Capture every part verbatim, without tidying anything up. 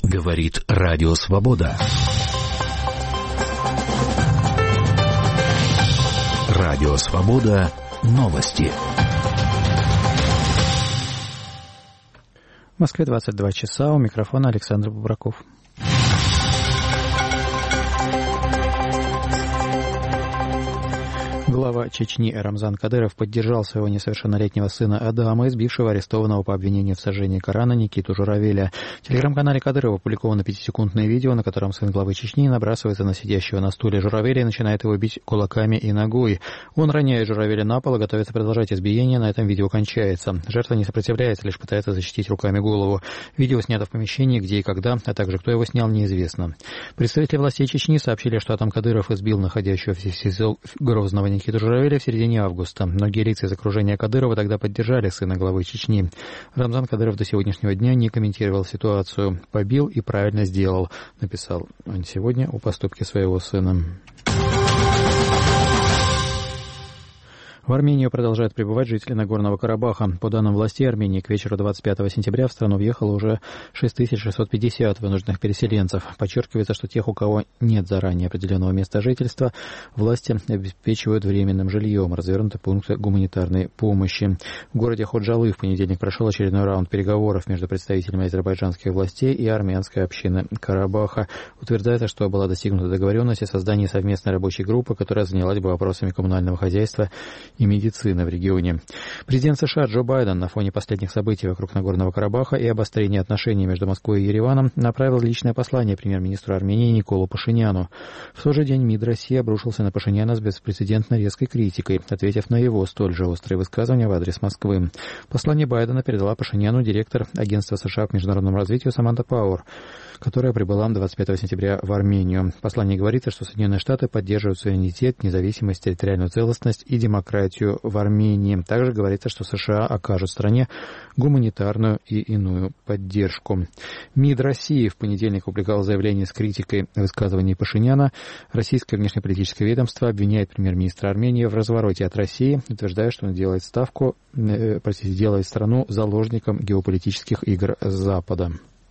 Говорит Радио Свобода. Радио Свобода. Новости. В Москве двадцать два часа. У микрофона Александр Бубраков. Глава Чечни Рамзан Кадыров поддержал своего несовершеннолетнего сына Адама, избившего арестованного по обвинению в сожжении Корана Никиту Журавеля. В телеграм-канале Кадырова опубликовано пятисекундное видео, на котором сын главы Чечни набрасывается на сидящего на стуле Журавеля и начинает его бить кулаками и ногой. Он роняет Журавеля на пол и готовится продолжать избиение. На этом видео кончается. Жертва не сопротивляется, лишь пытается защитить руками голову. Видео снято в помещении, где и когда, а также кто его снял, неизвестно. Представители властей Чечни сообщили, что Атам Кадыров избил находящегося в СИЗО Грозного Никиту Журавеля в середине августа. Многие лица из окружения Кадырова тогда поддержали сына главы Чечни. Рамзан Кадыров до сегодняшнего дня не комментировал ситуацию. «Побил и правильно сделал», написал он сегодня о поступке своего сына. В Армению продолжают прибывать жители Нагорного Карабаха. По данным властей Армении, к вечеру двадцать пятого сентября в страну въехало уже шесть тысяч шестьсот пятьдесят вынужденных переселенцев. Подчеркивается, что тех, у кого нет заранее определенного места жительства, власти обеспечивают временным жильем. Развернуты пункты гуманитарной помощи. В городе Ходжалы в понедельник прошел очередной раунд переговоров между представителями азербайджанских властей и армянской общины Карабаха. Утверждается, что была достигнута договоренность о создании совместной рабочей группы, которая занялась бы вопросами коммунального хозяйства и медицины в регионе. Президент США Джо Байден на фоне последних событий вокруг Нагорного Карабаха и обострения отношений между Москвой и Ереваном направил личное послание премьер-министру Армении Николу Пашиняну. В тот же день МИД России обрушился на Пашиняна с беспрецедентно резкой критикой, ответив на его столь же острые высказывания в адрес Москвы. Послание Байдена передала Пашиняну директор Агентства США по международному развитию Саманта Пауэр, которая прибыла двадцать пятого сентября в Армению. В послании говорится, что Соединенные Штаты поддерживают суверенитет, независимость, территориальную целостность и демократию в Армении. Также говорится, что США окажут стране гуманитарную и иную поддержку. МИД России в понедельник опубликовал заявление с критикой высказываний Пашиняна. Российское внешнеполитическое ведомство обвиняет премьер-министра Армении в развороте от России, утверждая, что он делает ставку, э, простите, делает страну заложником геополитических игр Запада.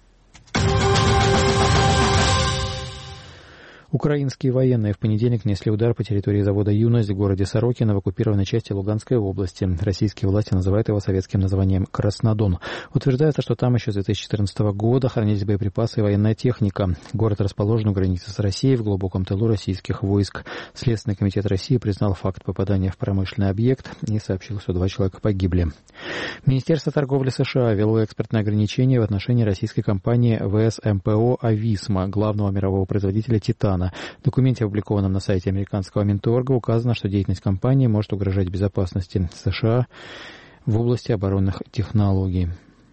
Украинские военные в понедельник нанесли удар по территории завода «Юность» в городе Сорокино в оккупированной части Луганской области. Российские власти называют его советским названием «Краснодон». Утверждается, что там еще с две тысячи четырнадцатого года хранились боеприпасы и военная техника. Город расположен у границы с Россией в глубоком тылу российских войск. Следственный комитет России признал факт попадания в промышленный объект и сообщил, что два человека погибли. Министерство торговли США ввело экспортные ограничения в отношении российской компании вэ эс эм пэ о «Ависма», главного мирового производителя титана. В документе, опубликованном на сайте американского Минторга, указано, что деятельность компании может угрожать безопасности США в области оборонных технологий.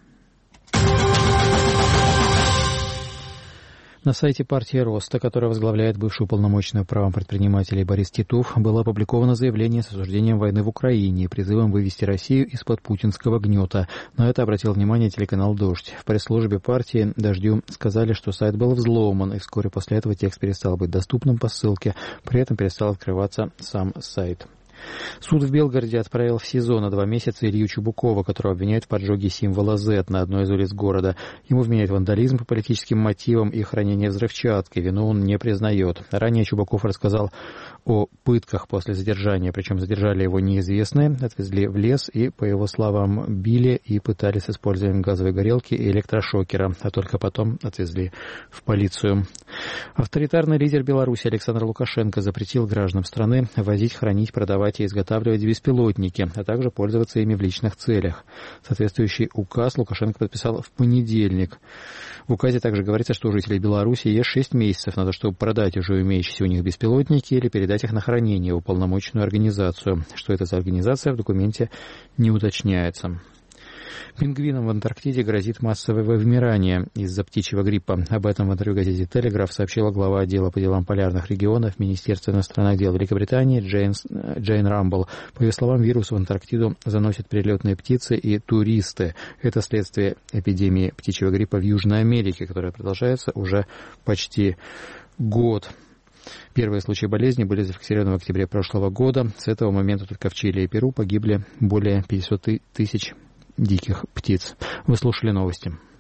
На сайте партии Роста, которая возглавляет бывший уполномоченный правом предпринимателей Борис Титов, было опубликовано заявление с осуждением войны в Украине и призывом вывести Россию из-под путинского гнета. На это обратил внимание телеканал «Дождь». В пресс-службе партии «Дождю» сказали, что сайт был взломан, и вскоре после этого текст перестал быть доступным по ссылке. При этом перестал открываться сам сайт. Суд в Белгороде отправил в СИЗО на два месяца Илью Чубукова, которого обвиняют в поджоге символа зет на одной из улиц города. Ему вменяют вандализм по политическим мотивам и хранение взрывчатки. Вину он не признает. Ранее Чубуков рассказал о пытках после задержания, причем задержали его неизвестные, отвезли в лес и, по его словам, били и пытали с использованием газовой горелки и электрошокера, а только потом отвезли в полицию. Авторитарный лидер Беларуси Александр Лукашенко запретил гражданам страны возить, хранить, продавать и изготавливать беспилотники, а также пользоваться ими в личных целях. Соответствующий указ Лукашенко подписал в понедельник. В указе также говорится, что у жителей Беларуси есть шесть месяцев на то, чтобы продать уже имеющиеся у них беспилотники или передать их на хранение в уполномоченную организацию. Что это за организация, в документе не уточняется. Пингвинам в Антарктиде грозит массовое вымирание из-за птичьего гриппа. Об этом в интервью газете «Телеграф» сообщила глава отдела по делам полярных регионов Министерства иностранных дел Великобритании Джейн, Джейн Рамбл. По ее словам, вирус в Антарктиду заносят перелетные птицы и туристы. Это следствие эпидемии птичьего гриппа в Южной Америке, которая продолжается уже почти год. Первые случаи болезни были зафиксированы в октябре прошлого года. С этого момента только в Чили и Перу погибли более пятьсот тысяч диких птиц. Вы слушали новости.